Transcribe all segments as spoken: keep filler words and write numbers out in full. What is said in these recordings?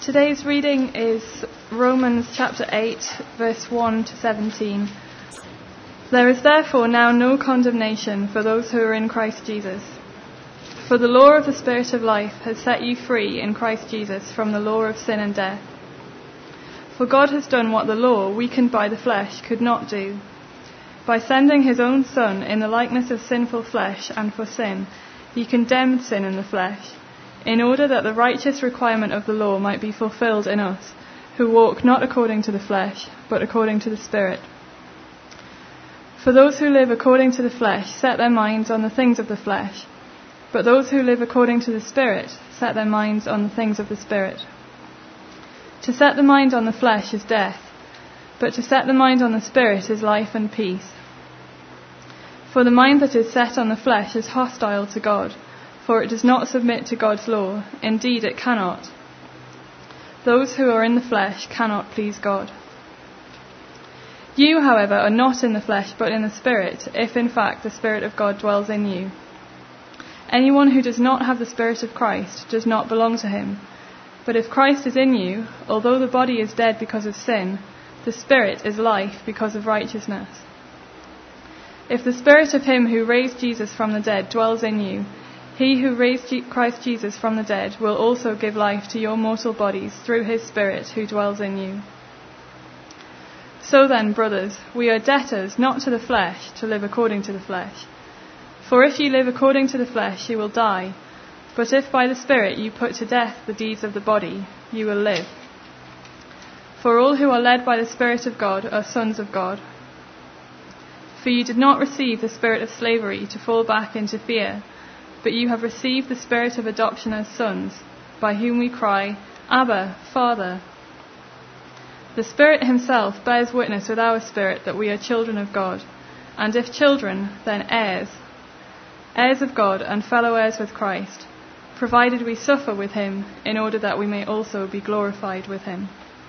Today's reading is Romans chapter eight, verse one to seventeen. There is therefore now no condemnation for those who are in Christ Jesus. For the law of the Spirit of life has set you free in Christ Jesus from the law of sin and death. For God has done what the law, weakened by the flesh, could not do. By sending his own Son in the likeness of sinful flesh and for sin, he condemned sin in the flesh, in order that the righteous requirement of the law might be fulfilled in us, who walk not according to the flesh, but according to the Spirit. For those who live according to the flesh set their minds on the things of the flesh, but those who live according to the Spirit set their minds on the things of the Spirit. To set the mind on the flesh is death, but to set the mind on the Spirit is life and peace. For the mind that is set on the flesh is hostile to God, for it does not submit to God's law. Indeed, it cannot. Those who are in the flesh cannot please God. You, however, are not in the flesh, but in the Spirit, if in fact the Spirit of God dwells in you. Anyone who does not have the Spirit of Christ does not belong to him. But if Christ is in you, although the body is dead because of sin, the Spirit is life because of righteousness. If the Spirit of him who raised Jesus from the dead dwells in you, he who raised Christ Jesus from the dead will also give life to your mortal bodies through his Spirit who dwells in you. So then, brothers, we are debtors not to the flesh to live according to the flesh. For if you live according to the flesh, you will die. But if by the Spirit you put to death the deeds of the body, you will live. For all who are led by the Spirit of God are sons of God. For you did not receive the spirit of slavery to fall back into fear, but you have received the Spirit of adoption as sons, by whom we cry, Abba, Father. The Spirit himself bears witness with our spirit that we are children of God, and if children, then heirs, heirs of God and fellow heirs with Christ, provided we suffer with him, in order that we may also be glorified with him.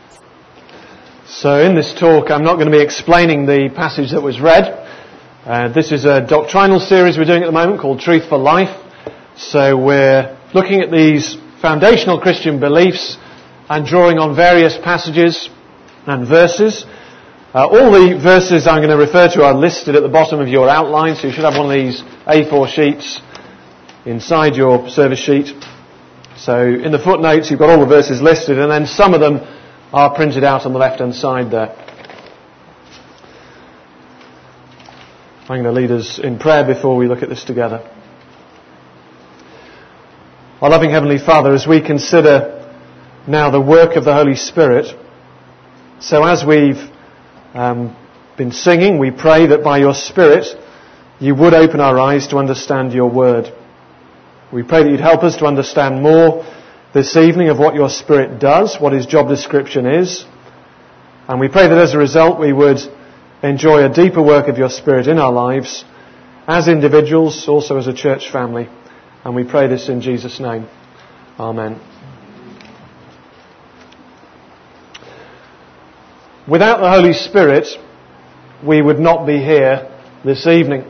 So in this talk, I'm not going to be explaining the passage that was read. Uh, this is a doctrinal series we're doing at the moment called Truth for Life. So we're looking at these foundational Christian beliefs and drawing on various passages and verses. Uh, all the verses I'm going to refer to are listed at the bottom of your outline, so you should have one of these A four sheets inside your service sheet. So in the footnotes you've got all the verses listed, and then some of them are printed out on the left hand side there. I'm going to lead us in prayer before we look at this together. Our loving Heavenly Father, as we consider now the work of the Holy Spirit, so as we've um, been singing, we pray that by your Spirit you would open our eyes to understand your word. We pray that you'd help us to understand more this evening of what your Spirit does, what his job description is. And we pray that as a result we would enjoy a deeper work of your Spirit in our lives as individuals, also as a church family. And we pray this in Jesus' name. Amen. Without the Holy Spirit, we would not be here this evening.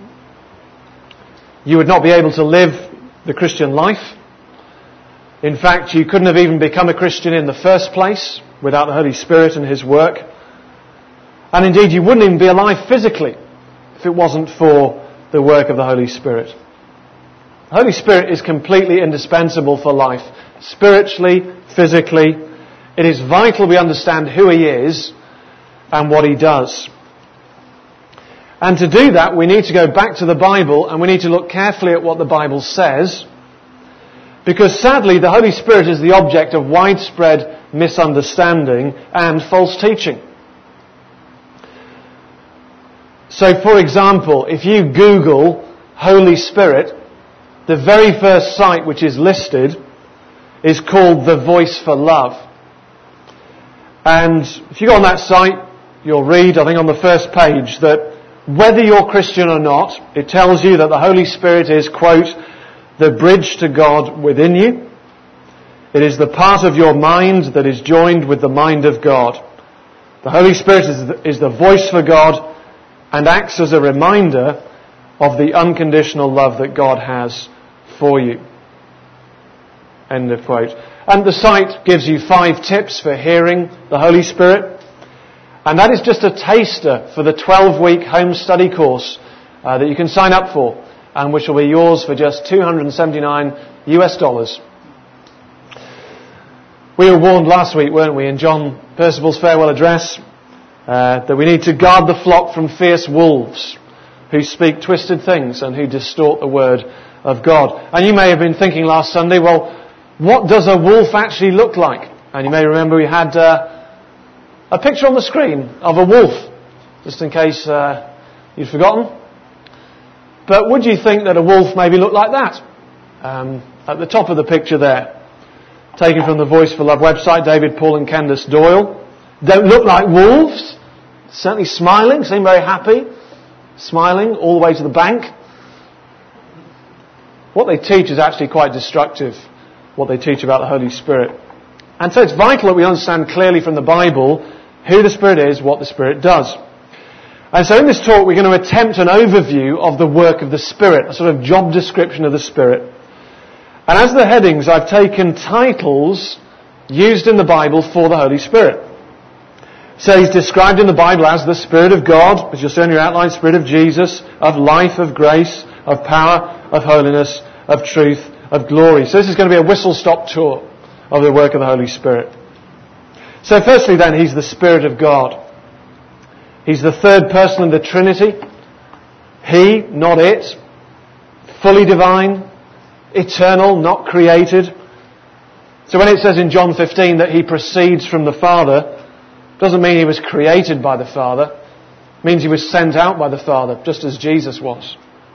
You would not be able to live the Christian life. In fact, you couldn't have even become a Christian in the first place without the Holy Spirit and his work. And indeed, you wouldn't even be alive physically if it wasn't for the work of the Holy Spirit. The Holy Spirit is completely indispensable for life, spiritually, physically. It is vital we understand who he is and what he does. And to do that, we need to go back to the Bible, and we need to look carefully at what the Bible says, because sadly the Holy Spirit is the object of widespread misunderstanding and false teaching. So, for example, if you Google Holy Spirit, the very first site which is listed is called The Voice for Love. And if you go on that site, you'll read, I think on the first page, that whether you're Christian or not, it tells you that the Holy Spirit is, quote, the bridge to God within you. It is the part of your mind that is joined with the mind of God. The Holy Spirit is the, is the voice for God and acts as a reminder of the unconditional love that God has for you. End of quote. And the site gives you five tips for hearing the Holy Spirit. And that is just a taster for the twelve-week home study course uh, that you can sign up for, and which will be yours for just two hundred seventy-nine US dollars. We were warned last week, weren't we, in John Percival's farewell address, uh, that we need to guard the flock from fierce wolves who speak twisted things and who distort the word of God. And you may have been thinking last Sunday, well, what does a wolf actually look like? And you may remember we had uh, a picture on the screen of a wolf, just in case uh, you'd forgotten. But would you think that a wolf maybe looked like that? Um, at the top of the picture there, taken from the Voice for Love website, David, Paul and Candace Doyle. Don't look like wolves. Certainly smiling, seem very happy. Smiling all the way to the bank. What they teach is actually quite destructive, what they teach about the Holy Spirit. And so it's vital that we understand clearly from the Bible who the Spirit is, what the Spirit does. And so in this talk we're going to attempt an overview of the work of the Spirit, a sort of job description of the Spirit. And as the headings, I've taken titles used in the Bible for the Holy Spirit. So he's described in the Bible as the Spirit of God, as you'll see in your outline, Spirit of Jesus, of life, of grace, of power, of holiness, of truth, of glory. So this is going to be a whistle-stop tour of the work of the Holy Spirit. So firstly then, he's the Spirit of God. He's the third person of the Trinity. He, not it. Fully divine. Eternal, not created. So when it says in John fifteen that he proceeds from the Father, doesn't mean he was created by the Father. It means he was sent out by the Father, just as Jesus was.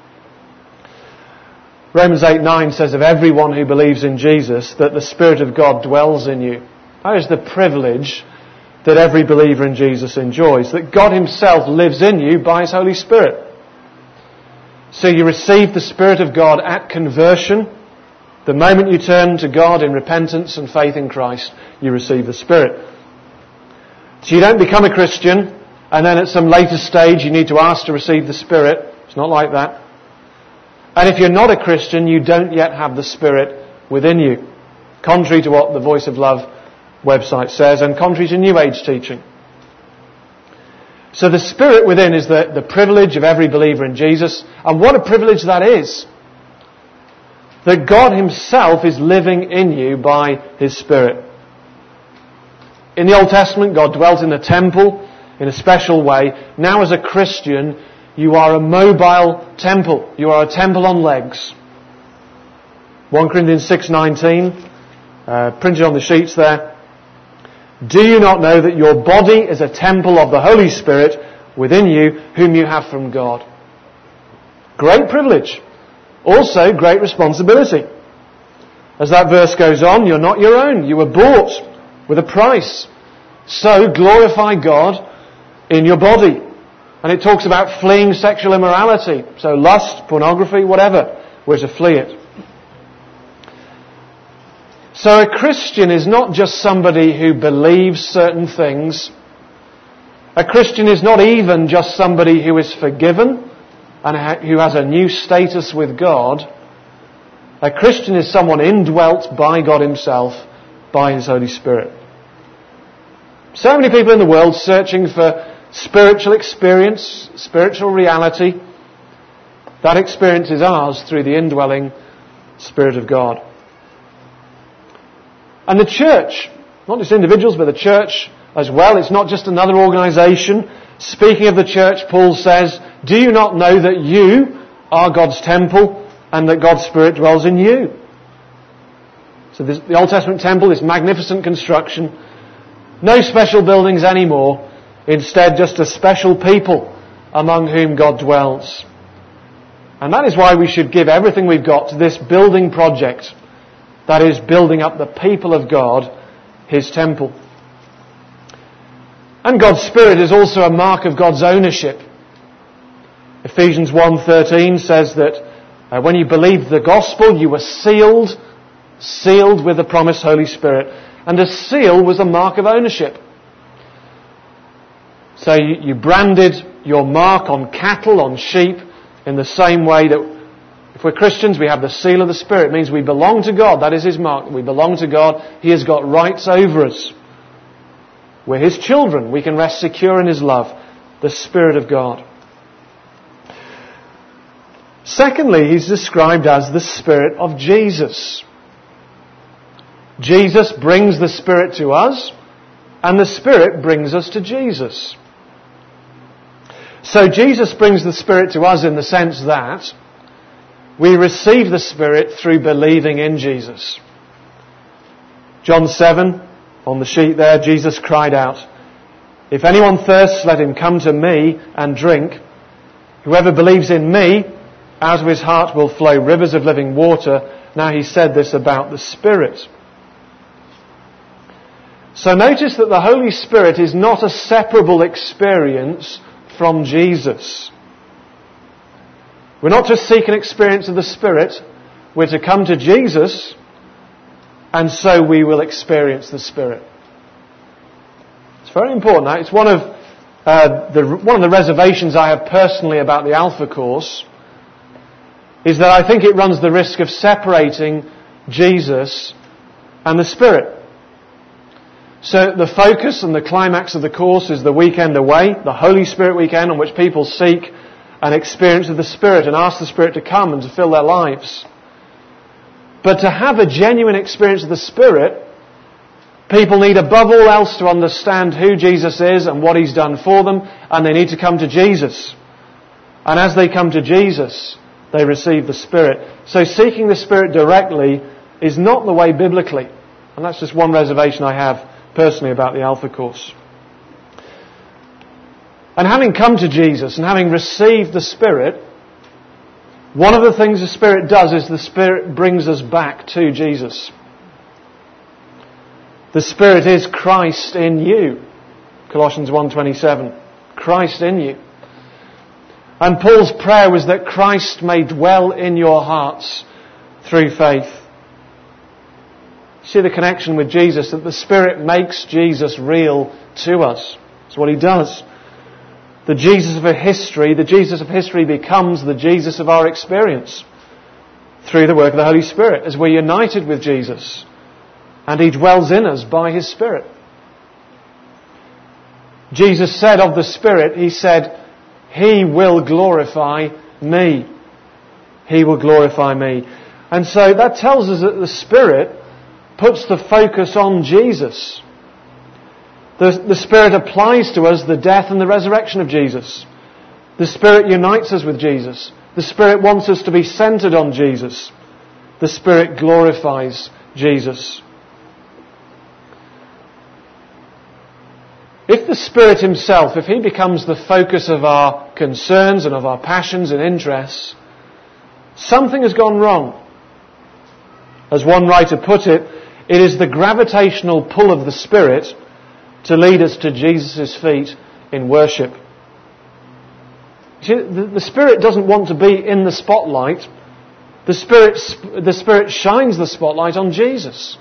Romans eight nine says of everyone who believes in Jesus that the Spirit of God dwells in you. That is the privilege that every believer in Jesus enjoys, that God himself lives in you by his Holy Spirit. So you receive the Spirit of God at conversion. The moment you turn to God in repentance and faith in Christ, you receive the Spirit. So you don't become a Christian and then at some later stage you need to ask to receive the Spirit. It's not like that. And if you're not a Christian, you don't yet have the Spirit within you, contrary to what the Voice of Love website says and contrary to New Age teaching. So the Spirit within is the, the privilege of every believer in Jesus. And what a privilege that is. That God himself is living in you by his Spirit. In the Old Testament, God dwelt in the temple in a special way. Now as a Christian, you are a mobile temple. You are a temple on legs. First Corinthians six nineteen, uh, printed on the sheets there. Do you not know that your body is a temple of the Holy Spirit within you, whom you have from God? Great privilege. Also great responsibility. As that verse goes on, you're not your own. You were bought with a price. So glorify God in your body. And it talks about fleeing sexual immorality. So lust, pornography, whatever. We're to flee it. So a Christian is not just somebody who believes certain things. A Christian is not even just somebody who is forgiven and who has a new status with God. A Christian is someone indwelt by God himself, by his Holy Spirit. So many people in the world searching for spiritual experience, spiritual reality. That experience is ours through the indwelling Spirit of God. And the church, not just individuals, but the church as well. It's not just another organisation. Speaking of the church, Paul says, do you not know that you are God's temple and that God's Spirit dwells in you? So this, the Old Testament temple, this magnificent construction, no special buildings anymore. Instead, just a special people among whom God dwells. And that is why we should give everything we've got to this building project. That is, building up the people of God, his temple. And God's Spirit is also a mark of God's ownership. Ephesians one thirteen says that uh, when you believed the gospel, you were sealed, sealed with the promised Holy Spirit. And a seal was a mark of ownership. So you, you branded your mark on cattle, on sheep, in the same way that If we're Christians, we have the seal of the Spirit. It means we belong to God. That is His mark. We belong to God. He has got rights over us. We're His children. We can rest secure in His love. The Spirit of God. Secondly, He's described as the Spirit of Jesus. Jesus brings the Spirit to us, and the Spirit brings us to Jesus. So Jesus brings the Spirit to us in the sense that we receive the Spirit through believing in Jesus. John seven, on the sheet there, Jesus cried out, "If anyone thirsts, let him come to me and drink. Whoever believes in me, out of his heart will flow rivers of living water." Now He said this about the Spirit. So notice that the Holy Spirit is not a separable experience from Jesus. We're not to seek an experience of the Spirit. We're to come to Jesus, and so we will experience the Spirit. It's very important. It's one of uh, the one of the reservations I have personally about the Alpha course, is that I think it runs the risk of separating Jesus and the Spirit. So the focus and the climax of the course is the weekend away, the Holy Spirit weekend, on which people seek an experience of the Spirit and ask the Spirit to come and to fill their lives. But to have a genuine experience of the Spirit, people need above all else to understand who Jesus is and what He's done for them, and they need to come to Jesus. And as they come to Jesus, they receive the Spirit. So seeking the Spirit directly is not the way biblically. And that's just one reservation I have personally about the Alpha course. And having come to Jesus and having received the Spirit, one of the things the Spirit does is the Spirit brings us back to Jesus. The Spirit is Christ in you. Colossians one twenty-seven. Christ in you. And Paul's prayer was that Christ may dwell in your hearts through faith. See the connection with Jesus, that the Spirit makes Jesus real to us. That's what He does. The Jesus of history, the Jesus of history becomes the Jesus of our experience through the work of the Holy Spirit as we're united with Jesus and He dwells in us by His Spirit. Jesus said of the Spirit, He said, He will glorify me. He will glorify me. And so that tells us that the Spirit puts the focus on Jesus. The, the Spirit applies to us the death and the resurrection of Jesus. The Spirit unites us with Jesus. The Spirit wants us to be centered on Jesus. The Spirit glorifies Jesus. If the Spirit Himself, if He becomes the focus of our concerns and of our passions and interests, something has gone wrong. As one writer put it, it is the gravitational pull of the Spirit to lead us to Jesus' feet in worship. See, the, the Spirit doesn't want to be in the spotlight. The Spirit, the Spirit shines the spotlight on Jesus.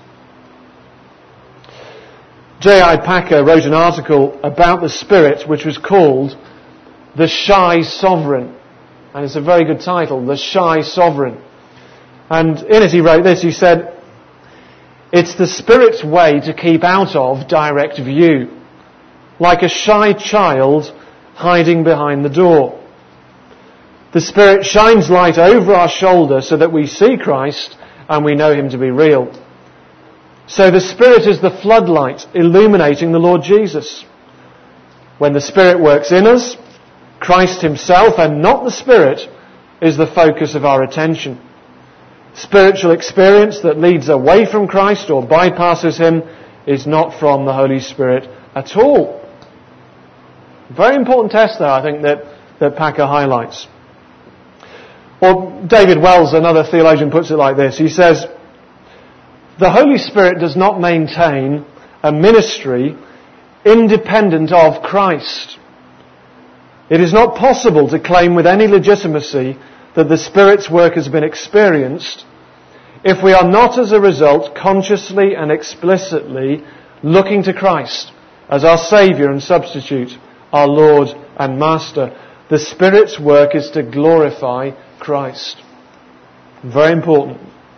J I Packer wrote an article about the Spirit which was called The Shy Sovereign. And it's a very good title, The Shy Sovereign. And in it he wrote this, he said, "It's the Spirit's way to keep out of direct view, like a shy child hiding behind the door. The Spirit shines light over our shoulder so that we see Christ and we know Him to be real. So the Spirit is the floodlight illuminating the Lord Jesus. When the Spirit works in us, Christ Himself and not the Spirit is the focus of our attention. Spiritual experience that leads away from Christ or bypasses Him is not from the Holy Spirit at all." Very important test there, I think, that, that Packer highlights. Or David Wells, another theologian, puts it like this. He says, "The Holy Spirit does not maintain a ministry independent of Christ. It is not possible to claim with any legitimacy that the Spirit's work has been experienced if we are not as a result consciously and explicitly looking to Christ as our Saviour and substitute, our Lord and Master. The Spirit's work is to glorify Christ." Very important.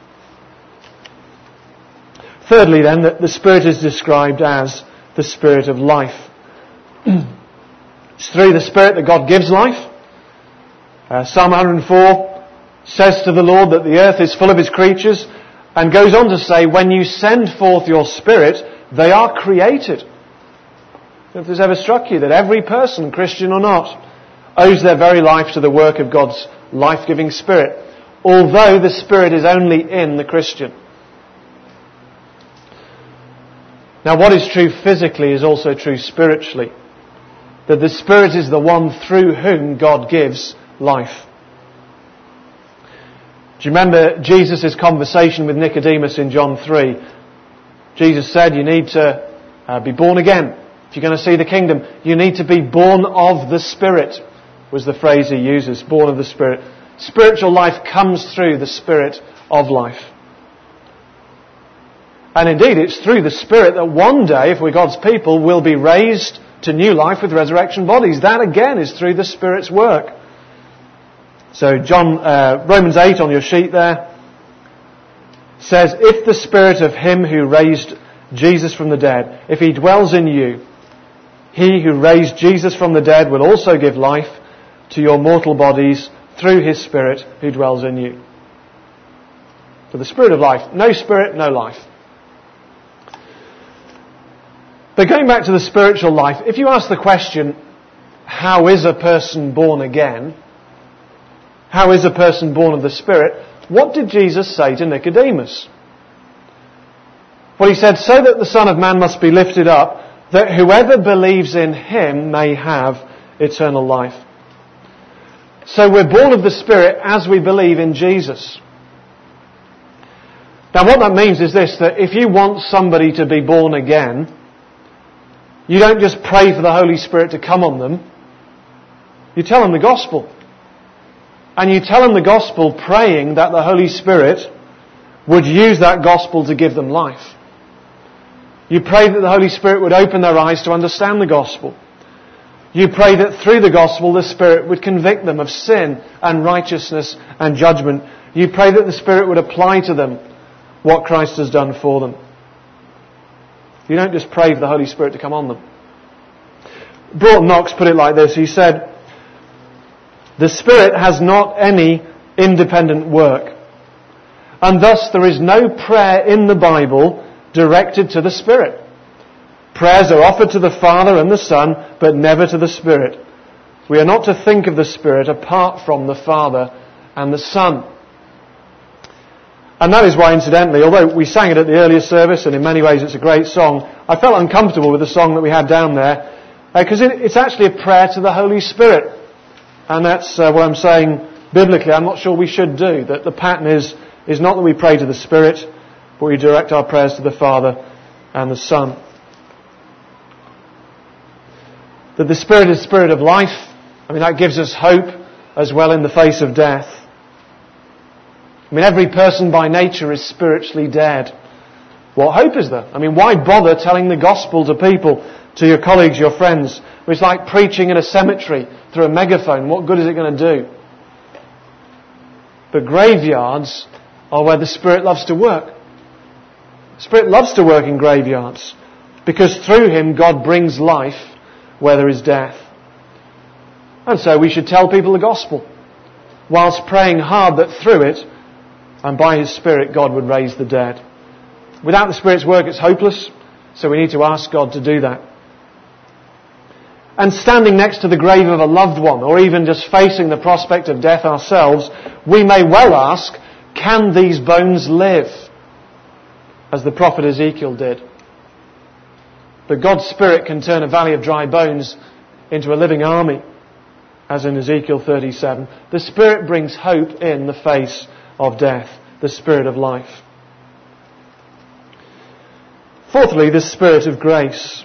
Thirdly then, that the Spirit is described as the Spirit of life. It's through the Spirit that God gives life. Uh, Psalm one hundred four says to the Lord that the earth is full of His creatures, and goes on to say, when you send forth your Spirit, they are created. If this ever struck you that every person, Christian or not, owes their very life to the work of God's life-giving Spirit, although the Spirit is only in the Christian. Now, what is true physically is also true spiritually. That the Spirit is the one through whom God gives life. Do you remember Jesus' conversation with Nicodemus in John three? Jesus said, you need to uh, be born again. If you're going to see the kingdom, you need to be born of the Spirit, was the phrase he uses, born of the Spirit. Spiritual life comes through the Spirit of life. And indeed, it's through the Spirit that one day, if we're God's people, we'll be raised to new life with resurrection bodies. That again is through the Spirit's work. So John, uh, Romans eight on your sheet there says, if the Spirit of Him who raised Jesus from the dead, if He dwells in you, He who raised Jesus from the dead will also give life to your mortal bodies through His Spirit who dwells in you. So the Spirit of life. No Spirit, no life. But going back to the spiritual life, if you ask the question, how is a person born again? How is a person born of the Spirit? What did Jesus say to Nicodemus? Well, He said, so that the Son of Man must be lifted up, that whoever believes in Him may have eternal life. So we're born of the Spirit as we believe in Jesus. Now what that means is this, that if you want somebody to be born again, you don't just pray for the Holy Spirit to come on them. You tell them the gospel. And you tell them the gospel praying that the Holy Spirit would use that gospel to give them life. You pray that the Holy Spirit would open their eyes to understand the gospel. You pray that through the gospel the Spirit would convict them of sin and righteousness and judgment. You pray that the Spirit would apply to them what Christ has done for them. You don't just pray for the Holy Spirit to come on them. Broughton Knox put it like this. He said, the Spirit has not any independent work, and thus there is no prayer in the Bible directed to the Spirit. Prayers are offered to the Father and the Son, but never to the Spirit. We are not to think of the Spirit apart from the Father and the Son. And that is why, incidentally, although we sang it at the earlier service, and in many ways it's a great song, I felt uncomfortable with the song that we had down there, because uh, it, it's actually a prayer to the Holy Spirit. And that's uh, what I'm saying biblically. I'm not sure we should do. That the pattern is, is not that we pray to the Spirit, but we direct our prayers to the Father and the Son. That the Spirit is the Spirit of life. I mean, that gives us hope as well in the face of death. I mean, every person by nature is spiritually dead. What hope is there? I mean, why bother telling the gospel to people, to your colleagues, your friends? It's like preaching in a cemetery through a megaphone. What good is it going to do? But graveyards are where the Spirit loves to work. The Spirit loves to work in graveyards because through Him God brings life where there is death. And so we should tell people the gospel whilst praying hard that through it and by His Spirit God would raise the dead. Without the Spirit's work it's hopeless, so we need to ask God to do that. And standing next to the grave of a loved one, or even just facing the prospect of death ourselves, we may well ask, can these bones live? As the prophet Ezekiel did. But God's Spirit can turn a valley of dry bones into a living army, as in Ezekiel thirty-seven. The Spirit brings hope in the face of death, the Spirit of life. Fourthly, the Spirit of grace.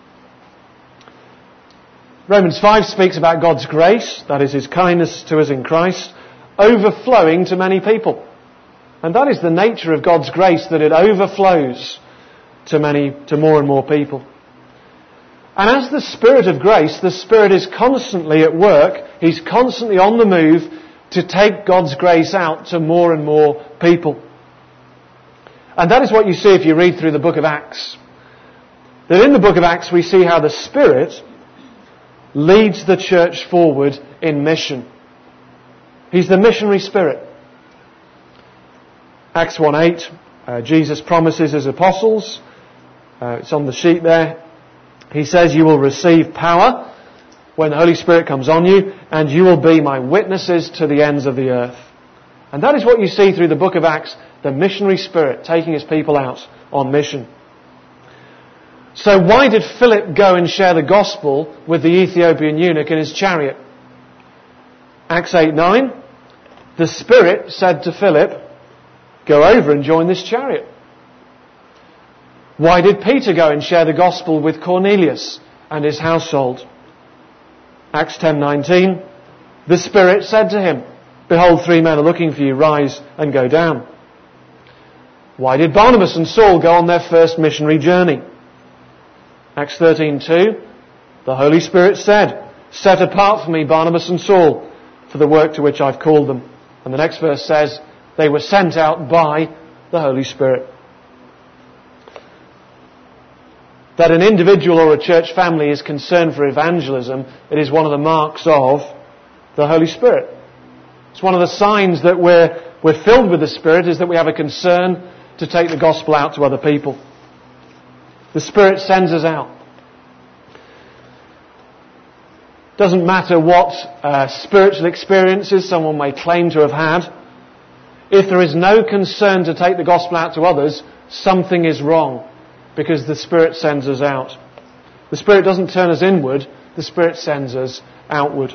Romans five speaks about God's grace, that is His kindness to us in Christ, overflowing to many people. And that is the nature of God's grace, that it overflows to many, to more and more people. And as the Spirit of grace, the Spirit is constantly at work. He's constantly on the move to take God's grace out to more and more people. And that is what you see if you read through the book of Acts. That in the book of Acts we see how the Spirit leads the church forward in mission. He's the missionary Spirit. Acts one eight, uh, Jesus promises his apostles, uh, it's on the sheet there, he says, you will receive power when the Holy Spirit comes on you, and you will be my witnesses to the ends of the earth. And that is what you see through the book of Acts, the missionary Spirit taking his people out on mission. So why did Philip go and share the gospel with the Ethiopian eunuch in his chariot? Acts eight nine, the Spirit said to Philip, go over and join this chariot. Why did Peter go and share the gospel with Cornelius and his household? Acts ten nineteen, the Spirit said to him, behold, three men are looking for you, rise and go down. Why did Barnabas and Saul go on their first missionary journey? Acts thirteen two, the Holy Spirit said, set apart for me Barnabas and Saul for the work to which I've called them. And the next verse says, they were sent out by the Holy Spirit. That an individual or a church family is concerned for evangelism, it is one of the marks of the Holy Spirit. It's one of the signs that we're, we're filled with the Spirit, is that we have a concern to take the gospel out to other people. The Spirit sends us out. Doesn't matter what uh, spiritual experiences someone may claim to have had. If there is no concern to take the gospel out to others, something is wrong, because the Spirit sends us out. The Spirit doesn't turn us inward, the Spirit sends us outward.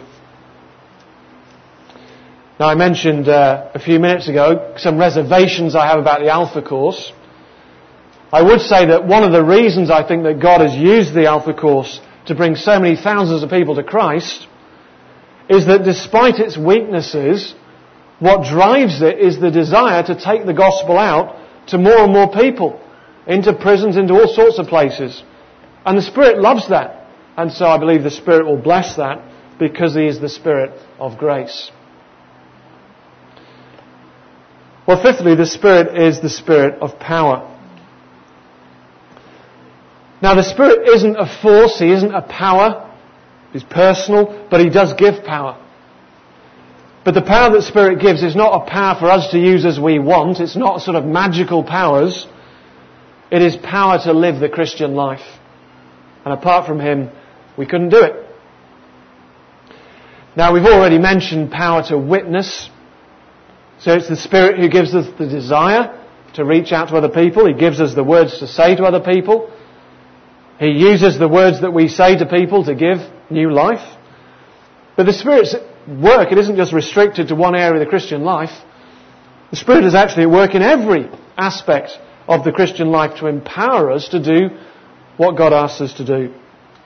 Now, I mentioned uh, a few minutes ago some reservations I have about the Alpha Course. I would say that one of the reasons I think that God has used the Alpha Course to bring so many thousands of people to Christ is that despite its weaknesses, what drives it is the desire to take the gospel out to more and more people, into prisons, into all sorts of places. And the Spirit loves that. And so I believe the Spirit will bless that, because He is the Spirit of grace. Well, fifthly, the Spirit is the Spirit of power. Now, the Spirit isn't a force, He isn't a power. He's personal, but He does give power. But the power that the Spirit gives is not a power for us to use as we want. It's not sort of magical powers. It is power to live the Christian life. And apart from Him, we couldn't do it. Now, we've already mentioned power to witness. So it's the Spirit who gives us the desire to reach out to other people. He gives us the words to say to other people. He uses the words that we say to people to give new life. But the Spirit's work, it isn't just restricted to one area of the Christian life. The Spirit is actually at work in every aspect of the Christian life to empower us to do what God asks us to do.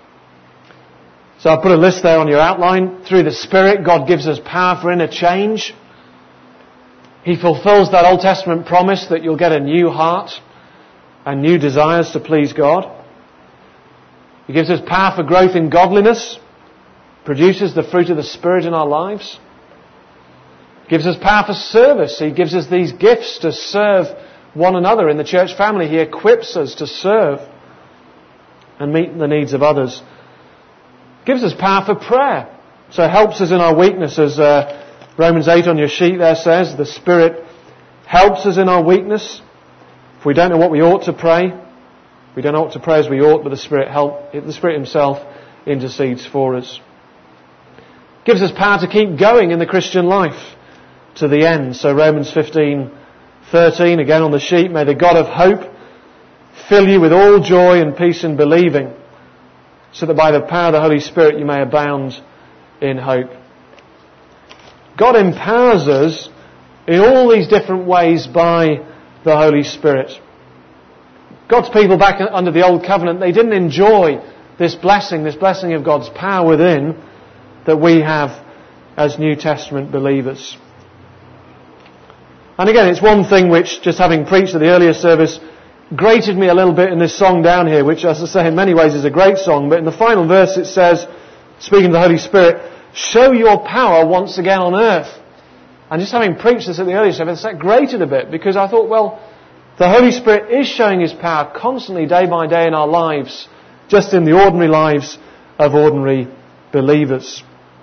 So I'll put a list there on your outline. Through the Spirit, God gives us power for inner change. He fulfills that Old Testament promise that you'll get a new heart and new desires to please God. He gives us power for growth in godliness, produces the fruit of the Spirit in our lives. He gives us power for service. He gives us these gifts to serve one another in the church family. He equips us to serve and meet the needs of others. He gives us power for prayer. So it helps us in our weakness, as uh, Romans eight on your sheet there says. The Spirit helps us in our weakness. If we don't know what we ought to pray, we don't know what to pray as we ought, but the Spirit help, the Spirit Himself intercedes for us. Gives us power to keep going in the Christian life to the end. So Romans fifteen thirteen, again on the sheet, may the God of hope fill you with all joy and peace in believing, so that by the power of the Holy Spirit you may abound in hope. God empowers us in all these different ways by the Holy Spirit. God's people back under the Old Covenant, they didn't enjoy this blessing, this blessing of God's power within, that we have as New Testament believers. And again, it's one thing which, just having preached at the earlier service, grated me a little bit in this song down here, which, as I say, in many ways is a great song. But in the final verse it says, speaking of the Holy Spirit, show your power once again on earth. And just having preached this at the earlier service, that grated a bit because I thought, well, the Holy Spirit is showing His power constantly, day by day in our lives, just in the ordinary lives of ordinary believers.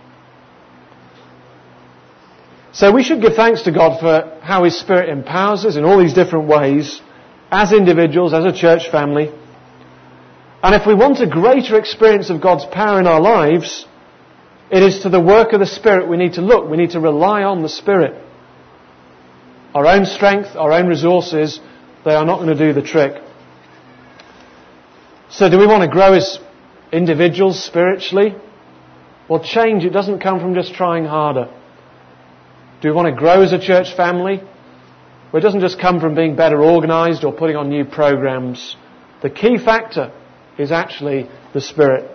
So we should give thanks to God for how His Spirit empowers us in all these different ways, as individuals, as a church family. And if we want a greater experience of God's power in our lives, it is to the work of the Spirit we need to look. We need to rely on the Spirit. Our own strength, our own resources, they are not going to do the trick. So do we want to grow as individuals spiritually? Well, change, it doesn't come from just trying harder. Do we want to grow as a church family? Well, it doesn't just come from being better organised or putting on new programs. The key factor is actually the Spirit.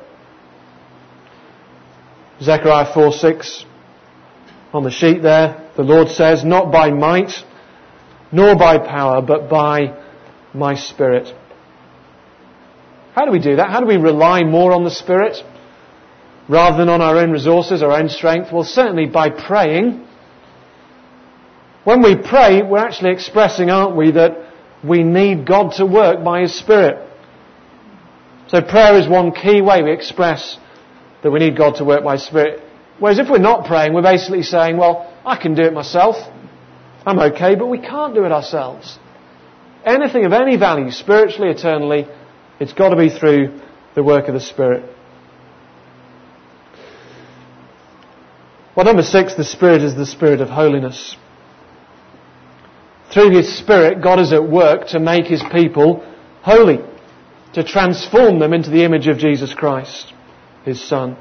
Zechariah four six, on the sheet there, the Lord says, "Not by might, nor by power, but by my Spirit." How do we do that? How do we rely more on the Spirit rather than on our own resources, our own strength? Well, certainly by praying. When we pray, we're actually expressing, aren't we, that we need God to work by His Spirit. So prayer is one key way we express that we need God to work by His Spirit. Whereas if we're not praying, we're basically saying, well, I can do it myself. I'm okay, but we can't do it ourselves. Anything of any value, spiritually, eternally, it's got to be through the work of the Spirit. Well, number six, the Spirit is the Spirit of holiness. Through His Spirit, God is at work to make His people holy, to transform them into the image of Jesus Christ, His Son.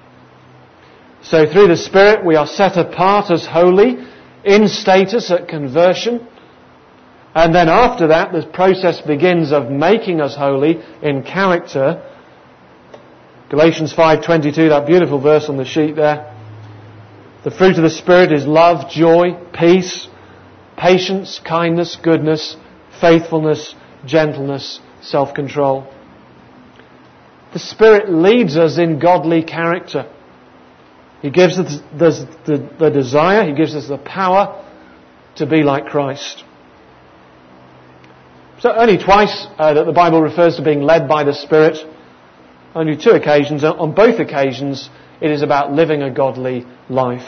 So through the Spirit, we are set apart as holy in status at conversion. And then after that, the process begins of making us holy in character. Galatians five twenty-two, that beautiful verse on the sheet there. The fruit of the Spirit is love, joy, peace, patience, kindness, goodness, faithfulness, gentleness, self-control. The Spirit leads us in godly character. He gives us the, the, the desire, He gives us the power to be like Christ. So only twice uh, that the Bible refers to being led by the Spirit. Only two occasions. On both occasions, it is about living a godly life.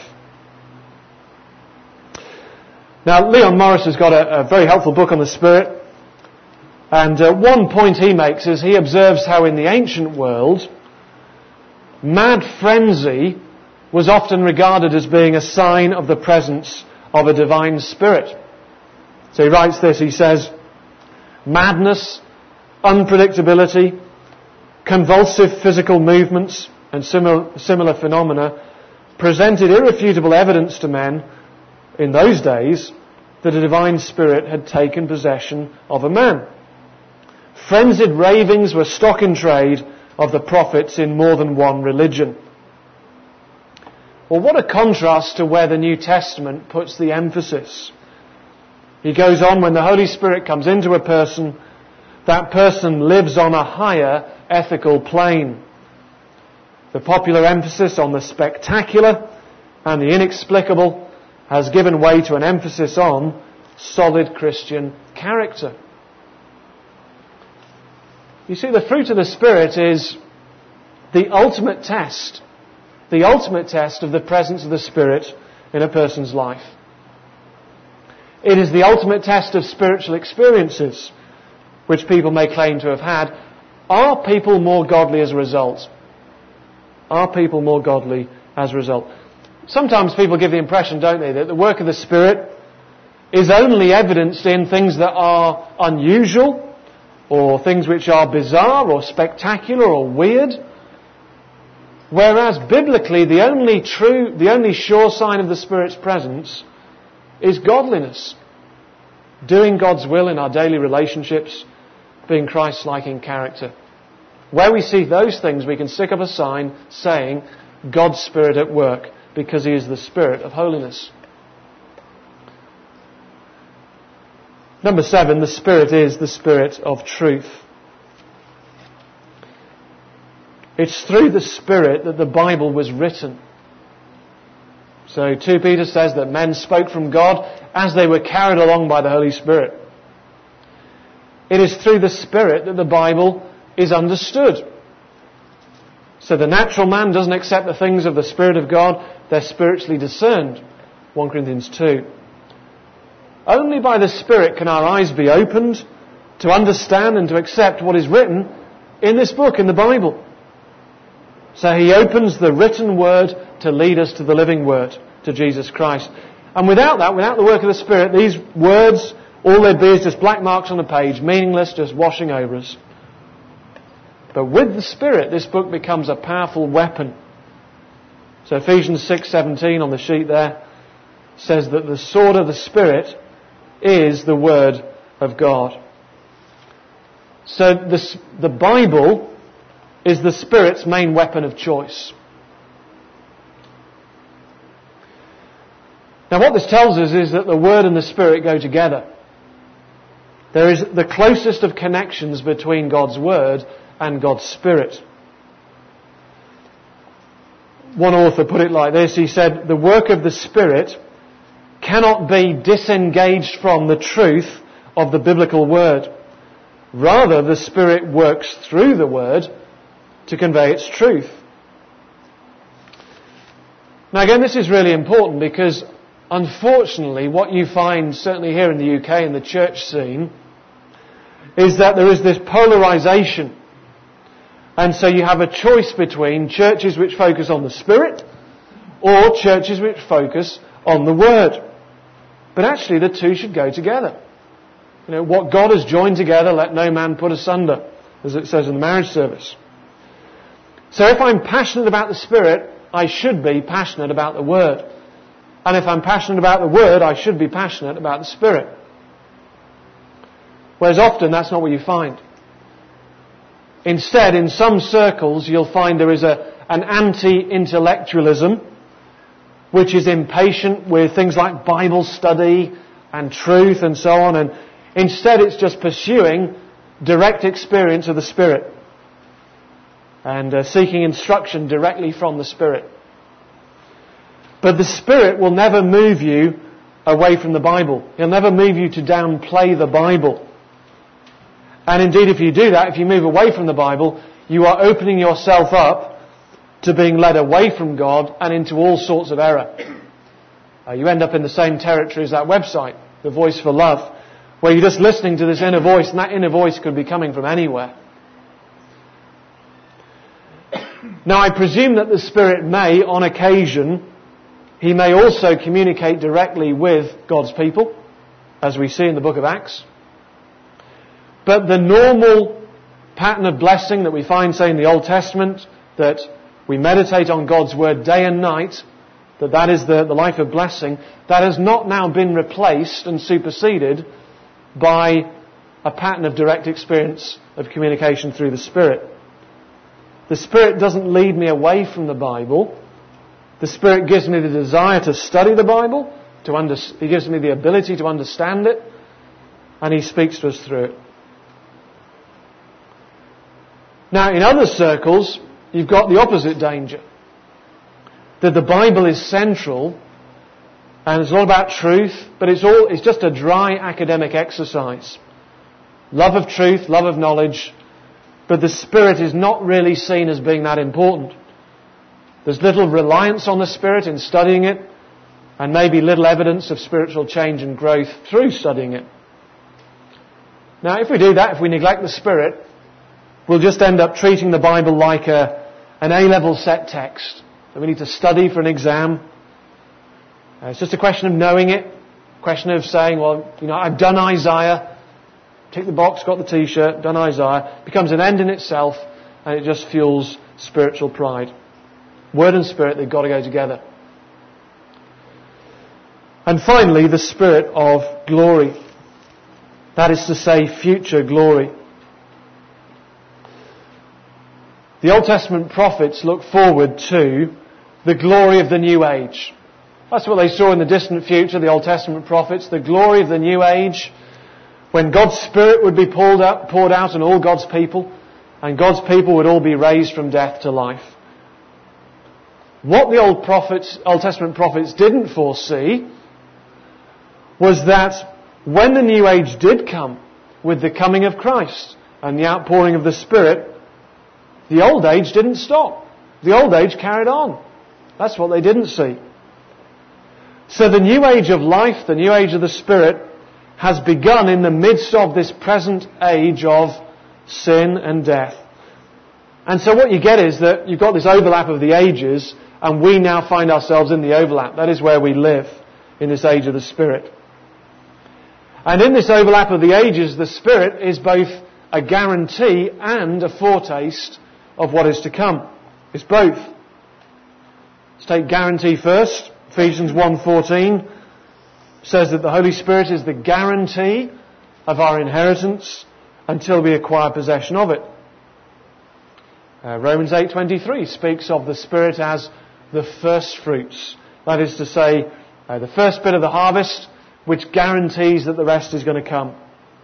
Now, Leon Morris has got a, a very helpful book on the Spirit. And uh, one point he makes is he observes how in the ancient world, mad frenzy was often regarded as being a sign of the presence of a divine Spirit. So he writes this, he says, madness, unpredictability, convulsive physical movements and similar, similar phenomena presented irrefutable evidence to men in those days that a divine Spirit had taken possession of a man. Frenzied ravings were stock in trade of the prophets in more than one religion. Well, what a contrast to where the New Testament puts the emphasis. He goes on, when the Holy Spirit comes into a person, that person lives on a higher ethical plane. The popular emphasis on the spectacular and the inexplicable has given way to an emphasis on solid Christian character. You see, the fruit of the Spirit is the ultimate test, the ultimate test of the presence of the Spirit in a person's life. It is the ultimate test of spiritual experiences, which people may claim to have had. Are people more godly as a result? Are people more godly as a result? Sometimes people give the impression, don't they, that the work of the Spirit is only evidenced in things that are unusual, or things which are bizarre, or spectacular, or weird. Whereas biblically, the only true, the only sure sign of the Spirit's presence is godliness. Doing God's will in our daily relationships, being Christ-like in character. Where we see those things, we can stick up a sign saying, God's Spirit at work, because He is the Spirit of holiness. Number seven, the Spirit is the Spirit of truth. It's through the Spirit that the Bible was written. So two Peter says that men spoke from God as they were carried along by the Holy Spirit. It is through the Spirit that the Bible is understood. So the natural man doesn't accept the things of the Spirit of God. They're spiritually discerned. First Corinthians two. Only by the Spirit can our eyes be opened to understand and to accept what is written in this book, in the Bible. So He opens the written word to lead us to the living word, to Jesus Christ. And without that, without the work of the Spirit, these words, all they'd be is just black marks on a page, meaningless, just washing over us. But with the Spirit, this book becomes a powerful weapon. So Ephesians six seventeen on the sheet there says that the sword of the Spirit is the Word of God. So the, the Bible is the Spirit's main weapon of choice. Now what this tells us is that the Word and the Spirit go together. There is the closest of connections between God's Word and God's Spirit. One author put it like this. He said, the work of the Spirit cannot be disengaged from the truth of the biblical Word. Rather, the Spirit works through the Word to convey its truth. Now again, this is really important because unfortunately what you find, certainly here in the U K in the church scene, is that there is this polarisation. And so you have a choice between churches which focus on the Spirit or churches which focus on the Word. But actually the two should go together. You know, what God has joined together, let no man put asunder, as it says in the marriage service. So if I'm passionate about the Spirit, I should be passionate about the Word. And if I'm passionate about the Word, I should be passionate about the Spirit. Whereas often that's not what you find. Instead, in some circles, you'll find there is a, an anti-intellectualism which is impatient with things like Bible study and truth and so on. And instead it's just pursuing direct experience of the Spirit and uh, seeking instruction directly from the Spirit. But the Spirit will never move you away from the Bible. He'll never move you to downplay the Bible. And indeed, if you do that, if you move away from the Bible, you are opening yourself up to being led away from God and into all sorts of error. Uh, you end up in the same territory as that website, The Voice for Love, where you're just listening to this inner voice, and that inner voice could be coming from anywhere. Now, I presume that the Spirit may, on occasion, He may also communicate directly with God's people, as we see in the book of Acts. But the normal pattern of blessing that we find, say, in the Old Testament, that we meditate on God's Word day and night, that that is the, the life of blessing, that has not now been replaced and superseded by a pattern of direct experience of communication through the Spirit. The Spirit doesn't lead me away from the Bible. The Spirit gives me the desire to study the Bible, to under, He gives me the ability to understand it, and He speaks to us through it. Now, in other circles, you've got the opposite danger. That the Bible is central, and it's all about truth, but it's all, it's just a dry academic exercise. Love of truth, love of knowledge, but the Spirit is not really seen as being that important. There's little reliance on the Spirit in studying it, and maybe little evidence of spiritual change and growth through studying it. Now, if we do that, if we neglect the Spirit, we'll just end up treating the Bible like a, an A-level set text that we need to study for an exam. Uh, it's just a question of knowing it, a question of saying, well, you know, I've done Isaiah, tick the box, got the t-shirt, done Isaiah. It becomes an end in itself, and it just fuels spiritual pride. Word and Spirit, they've got to go together. And finally, the Spirit of glory. That is to say, future glory. The Old Testament prophets look forward to the glory of the new age. That's what they saw in the distant future, the Old Testament prophets, the glory of the new age, when God's Spirit would be poured out, poured out on all God's people, and God's people would all be raised from death to life. What the Old prophets, Old Testament prophets didn't foresee was that when the new age did come, with the coming of Christ and the outpouring of the Spirit, the old age didn't stop. The old age carried on. That's what they didn't see. So the new age of life, the new age of the Spirit, has begun in the midst of this present age of sin and death. And so what you get is that you've got this overlap of the ages, and we now find ourselves in the overlap. That is where we live, in this age of the Spirit. And in this overlap of the ages, the Spirit is both a guarantee and a foretaste of what is to come. It's both. Let's take guarantee first. Ephesians one fourteen says that the Holy Spirit is the guarantee of our inheritance until we acquire possession of it. Uh, Romans eight twenty-three speaks of the Spirit as the first fruits. That is to say, uh, the first bit of the harvest, which guarantees that the rest is going to come.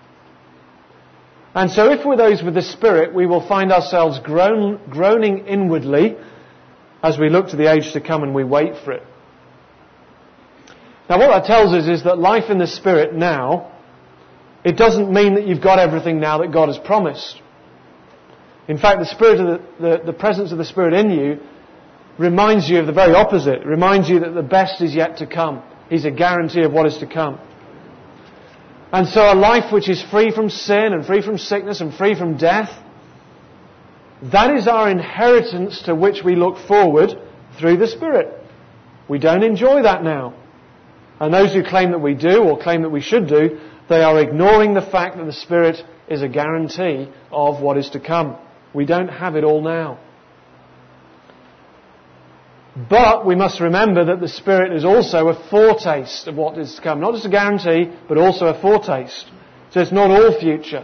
And so if we're those with the Spirit, we will find ourselves groan, groaning inwardly as we look to the age to come and we wait for it. Now what that tells us is that life in the Spirit now, it doesn't mean that you've got everything now that God has promised. In fact, the Spirit of the, the, the presence of the Spirit in you reminds you of the very opposite. It reminds you that the best is yet to come. He's a guarantee of what is to come. And so a life which is free from sin and free from sickness and free from death, that is our inheritance to which we look forward through the Spirit. We don't enjoy that now. And those who claim that we do or claim that we should do, they are ignoring the fact that the Spirit is a guarantee of what is to come. We don't have it all now. But we must remember that the Spirit is also a foretaste of what is to come. Not just a guarantee, but also a foretaste. So it's not all future.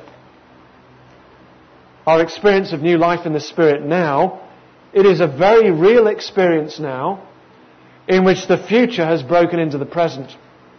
Our experience of new life in the Spirit now, it is a very real experience now in which the future has broken into the present.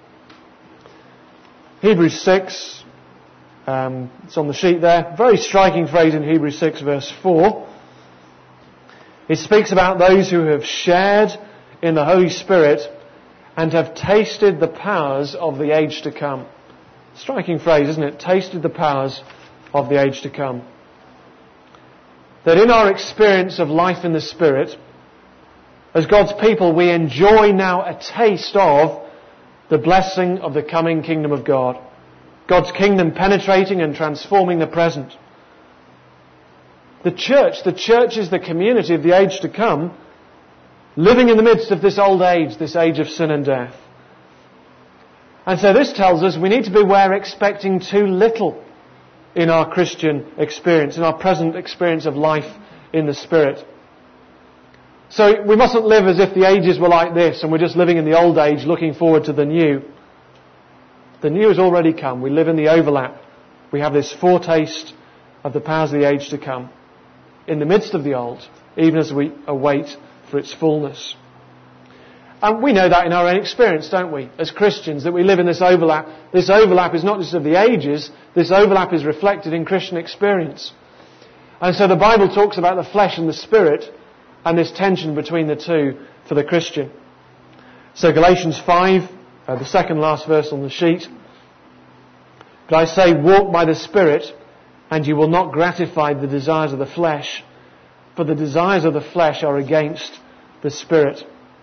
Hebrews six, um, it's on the sheet there. Very striking phrase in Hebrews six verse four. It speaks about those who have shared in the Holy Spirit and have tasted the powers of the age to come. Striking phrase, isn't it? Tasted the powers of the age to come. That in our experience of life in the Spirit, as God's people, we enjoy now a taste of the blessing of the coming kingdom of God. God's kingdom penetrating and transforming the present. The church, the church is the community of the age to come, living in the midst of this old age, this age of sin and death. And so this tells us we need to beware expecting too little in our Christian experience, in our present experience of life in the Spirit. So we mustn't live as if the ages were like this and we're just living in the old age looking forward to the new. The new has already come. We live in the overlap. We have this foretaste of the powers of the age to come in the midst of the old, even as we await for its fullness. And we know that in our own experience, don't we? As Christians, that we live in this overlap. This overlap is not just of the ages, this overlap is reflected in Christian experience. And so the Bible talks about the flesh and the Spirit and this tension between the two for the Christian. So Galatians five, uh, the second last verse on the sheet. But I say, walk by the Spirit, and you will not gratify the desires of the flesh, for the desires of the flesh are against the Spirit.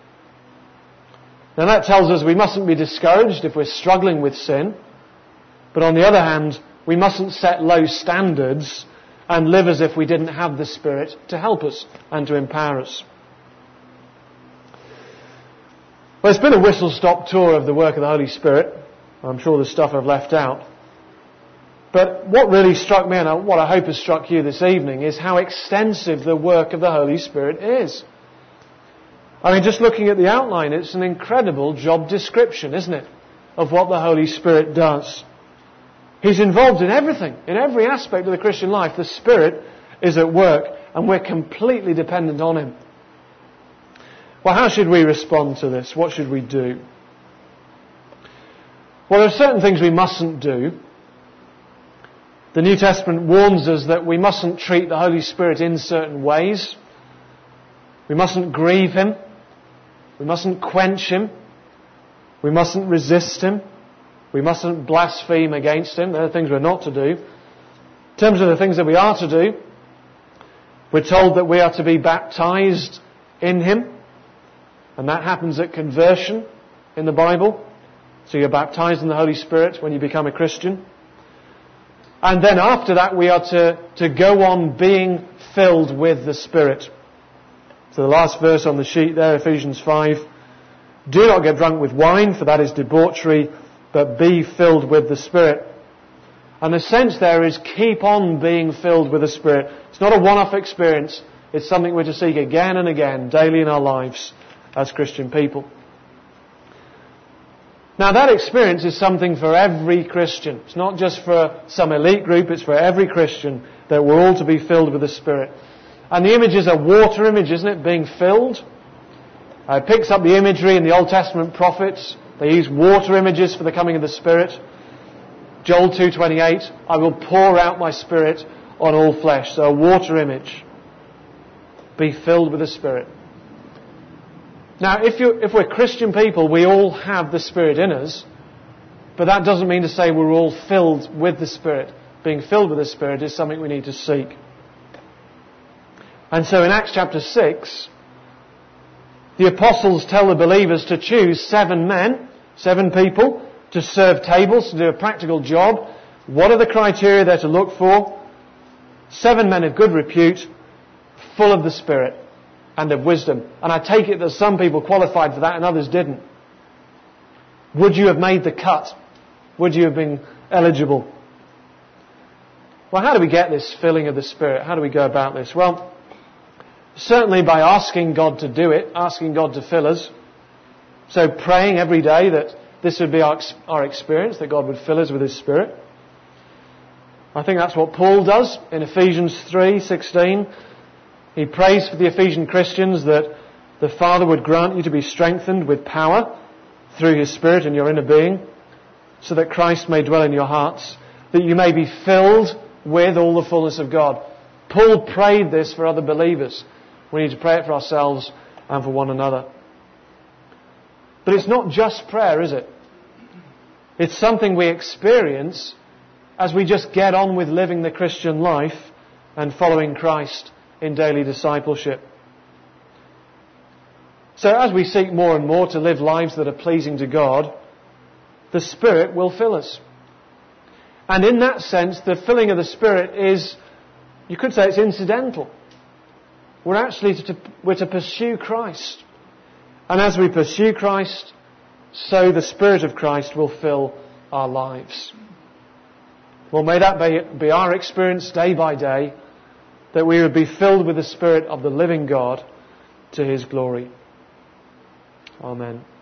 Now that tells us we mustn't be discouraged if we're struggling with sin, but on the other hand, we mustn't set low standards and live as if we didn't have the Spirit to help us and to empower us. Well, it's been a whistle-stop tour of the work of the Holy Spirit. I'm sure there's stuff I've left out. But what really struck me, and what I hope has struck you this evening, is how extensive the work of the Holy Spirit is. I mean, just looking at the outline, it's an incredible job description, isn't it, of what the Holy Spirit does. He's involved in everything, in every aspect of the Christian life. The Spirit is at work, and we're completely dependent on Him. Well, how should we respond to this? What should we do? Well, there are certain things we mustn't do. The New Testament warns us that we mustn't treat the Holy Spirit in certain ways. We mustn't grieve Him. We mustn't quench Him. We mustn't resist Him. We mustn't blaspheme against Him. There are things we're not to do. In terms of the things that we are to do, we're told that we are to be baptized in Him. And that happens at conversion in the Bible. So you're baptized in the Holy Spirit when you become a Christian. And then after that we are to, to go on being filled with the Spirit. So the last verse on the sheet there, Ephesians five. Do not get drunk with wine, for that is debauchery, but be filled with the Spirit. And the sense there is keep on being filled with the Spirit. It's not a one-off experience. It's something we're to seek again and again, daily in our lives as Christian people. Now that experience is something for every Christian. It's not just for some elite group, it's for every Christian that we're all to be filled with the Spirit. And the image is a water image, isn't it? Being filled. Uh, it picks up the imagery in the Old Testament prophets. They use water images for the coming of the Spirit. Joel two twenty-eight, I will pour out my Spirit on all flesh. So a water image. Be filled with the Spirit. Now, if, you, if we're Christian people, we all have the Spirit in us. But that doesn't mean to say we're all filled with the Spirit. Being filled with the Spirit is something we need to seek. And so in Acts chapter six, the apostles tell the believers to choose seven men, seven people, to serve tables, to do a practical job. What are the criteria they're to look for? Seven men of good repute, full of the Spirit and of wisdom. And I take it that some people qualified for that and others didn't. Would you have made the cut? Would you have been eligible? Well, how do we get this filling of the Spirit? How do we go about this? Well, certainly by asking God to do it, asking God to fill us. So praying every day that this would be our, our experience, that God would fill us with His Spirit. I think that's what Paul does in Ephesians three sixteen. He prays for the Ephesian Christians that the Father would grant you to be strengthened with power through His Spirit in your inner being, so that Christ may dwell in your hearts, that you may be filled with all the fullness of God. Paul prayed this for other believers. We need to pray it for ourselves and for one another. But it's not just prayer, is it? It's something we experience as we just get on with living the Christian life and following Christ in daily discipleship. So as we seek more and more to live lives that are pleasing to God, the Spirit will fill us. And in that sense, the filling of the Spirit is, you could say it's incidental. We're actually to, we're to pursue Christ. And as we pursue Christ, so the Spirit of Christ will fill our lives. Well, may that be, be our experience day by day, that we would be filled with the Spirit of the living God to His glory. Amen.